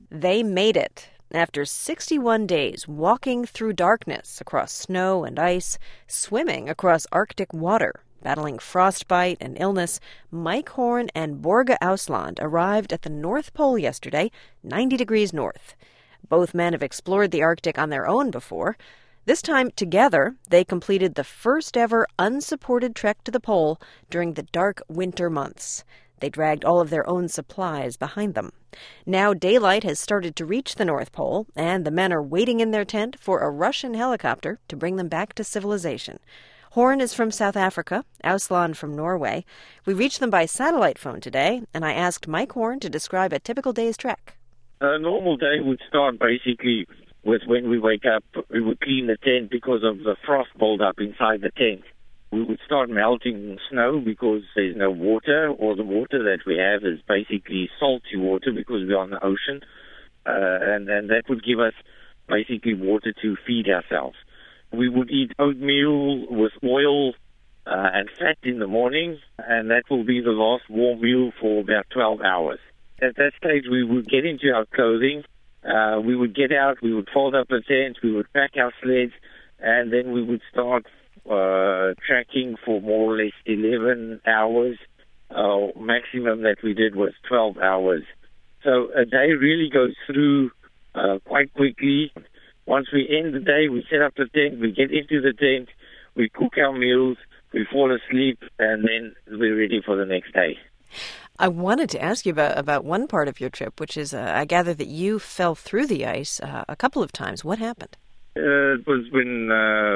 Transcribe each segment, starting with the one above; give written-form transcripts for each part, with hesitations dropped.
They made it. After 61 days walking through darkness across snow and ice, swimming across Arctic water, battling frostbite and illness, Mike Horn and Borge Ausland arrived at the North Pole yesterday, 90 degrees north. Both men have explored the Arctic on their own before. This time, together, they completed the first ever unsupported trek to the pole during the dark winter months. They dragged all of their own supplies behind them. Now daylight has started to reach the North Pole, and the men are waiting in their tent for a Russian helicopter to bring them back to civilization. Horn is from South Africa, Ausland from Norway. We reached them by satellite phone today, and I asked Mike Horn to describe a typical day's trek. A normal day would start basically with when we wake up, we would clean the tent because of the frost buildup inside the tent. We would start melting snow because there's no water, or the water that we have is basically salty water because we're on the ocean. And that would give us basically water to feed ourselves. We would eat oatmeal with oil and fat in the morning, and that will be the last warm meal for about 12 hours. At that stage, we would get into our clothing. We would get out, we would fold up the tent, we would pack our sleds, and then we would start tracking for more or less 11 hours. Maximum that we did was 12 hours. So a day really goes through quite quickly. Once we end the day, we set up the tent, we get into the tent, we cook our meals, we fall asleep, and then we're ready for the next day. I wanted to ask you about one part of your trip, which is I gather that you fell through the ice a couple of times. What happened? It was when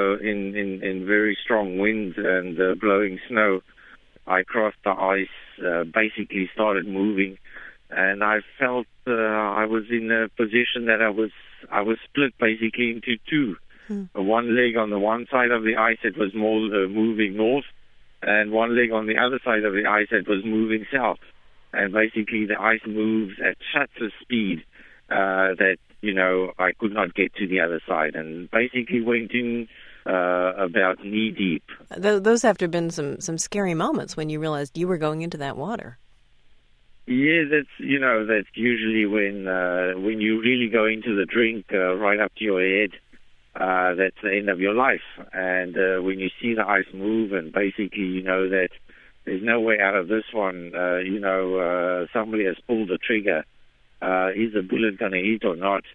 in very strong winds and blowing snow, I crossed the ice, basically started moving, and I felt I was in a position that I was split basically into two. One leg on the one side of the ice, it was more moving north, and one leg on the other side of the ice, it was moving south. And basically the ice moves at such a speed that, I could not get to the other side, and basically went in about knee-deep. Those have to have been some scary moments when you realized you were going into that water. Yeah, that's usually when you really go into the drink right up to your head. That's the end of your life. And when you see the ice move, and basically you know that there's no way out of this one, somebody has pulled the trigger. Is the bullet going to hit or not?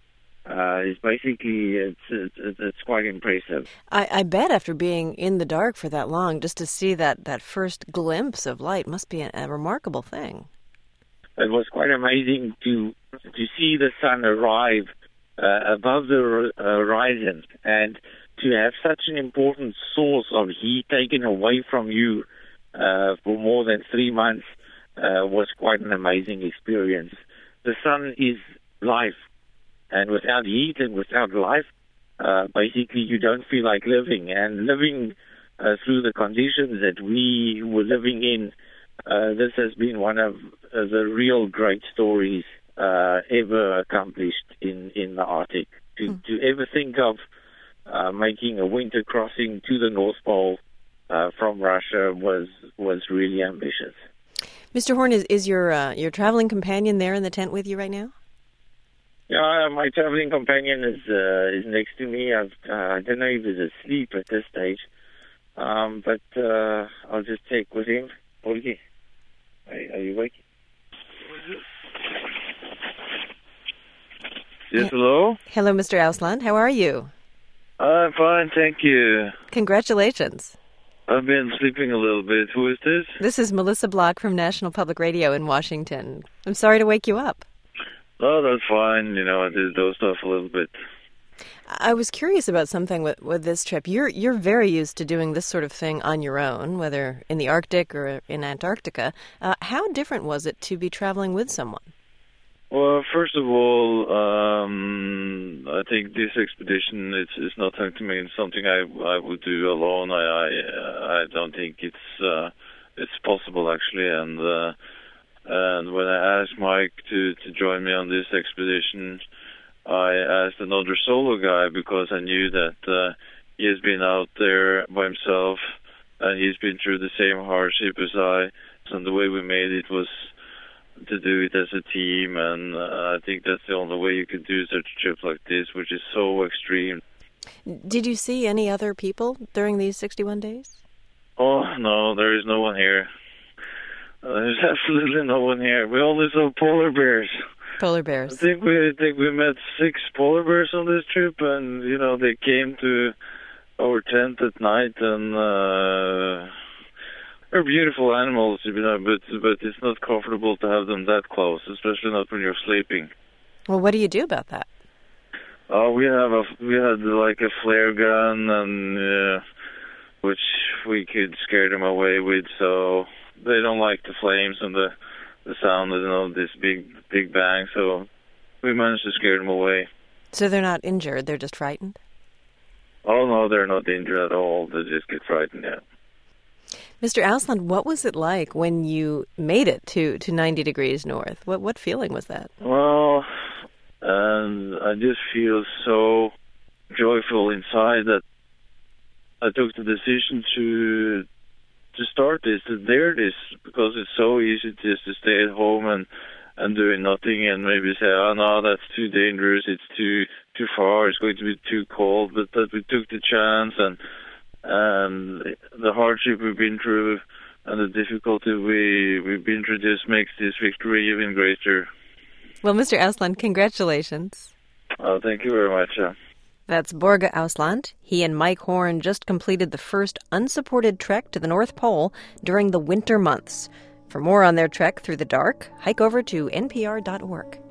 It's quite impressive. I bet after being in the dark for that long, just to see that first glimpse of light must be a remarkable thing. It was quite amazing to see the sun arrive above the horizon, and to have such an important source of heat taken away from you for more than 3 months was quite an amazing experience. The sun is life, and without heat and without life, basically you don't feel like living. And living through the conditions that we were living in, this has been one of the real great stories ever accomplished in the Arctic. To ever think of making a winter crossing to the North Pole from Russia was really ambitious. Mr. Horn, is your traveling companion there in the tent with you right now? Yeah, my traveling companion is next to me. I don't know if he's asleep at this stage, but I'll just check with him. Borge, are you awake? Yes, hello? Hello, Mr. Ausland. How are you? I'm fine, thank you. Congratulations. I've been sleeping a little bit. Who is this? This is Melissa Block from National Public Radio in Washington. I'm sorry to wake you up. Oh, that's fine. I did dozed off a little bit. I was curious about something with this trip. You're very used to doing this sort of thing on your own, whether in the Arctic or in Antarctica. How different was it to be traveling with someone? Well, first of all, I think this expedition is not something I would do alone. I don't think it's possible actually. And when I asked Mike to join me on this expedition, I asked another solo guy because I knew that he has been out there by himself and he's been through the same hardship as I. And the way we made it was to do it as a team, and I think that's the only way you could do such a trip like this, which is so extreme. Did you see any other people during these 61 days? Oh, no, there is no one here. There's absolutely no one here. We only saw polar bears. Polar bears. I think we met 6 polar bears on this trip, and, they came to our tent at night, and they're beautiful animals, but it's not comfortable to have them that close, especially not when you're sleeping. Well, what do you do about that? We had like a flare gun, and which we could scare them away with, so they don't like the flames and the sound of this big bang, so we managed to scare them away. So they're not injured, they're just frightened? Oh, no, they're not injured at all. They just get frightened, yeah. Mr. Ausland, what was it like when you made it to 90 degrees north? What feeling was that? Well, and I just feel so joyful inside that I took the decision to start this, to dare this, because it's so easy just to stay at home and doing nothing and maybe say, oh no, that's too dangerous, it's too far, it's going to be too cold, but that we took the chance, and the hardship we've been through and the difficulty we've been through just makes this victory even greater. Well, Mr. Ausland, congratulations. Oh, thank you very much. That's Børge Ausland. He and Mike Horn just completed the first unsupported trek to the North Pole during the winter months. For more on their trek through the dark, hike over to npr.org.